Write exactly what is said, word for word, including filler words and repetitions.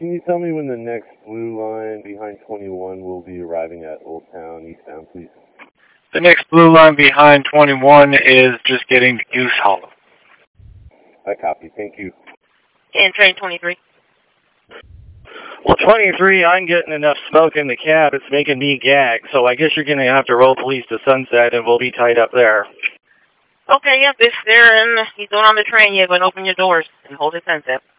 can you tell me when the next blue line behind twenty-one will be arriving at Old Town eastbound, please? The next blue line behind twenty-one is just getting to Goose Hollow. I copy. Thank you. And train twenty-three. Well, twenty-three, I'm getting enough smoke in the cab. It's making me gag. So I guess you're going to have to roll police to Sunset, and we'll be tied up there. Okay, yep, if they're in, he's going on the train, you go and open your doors and hold it Sunset.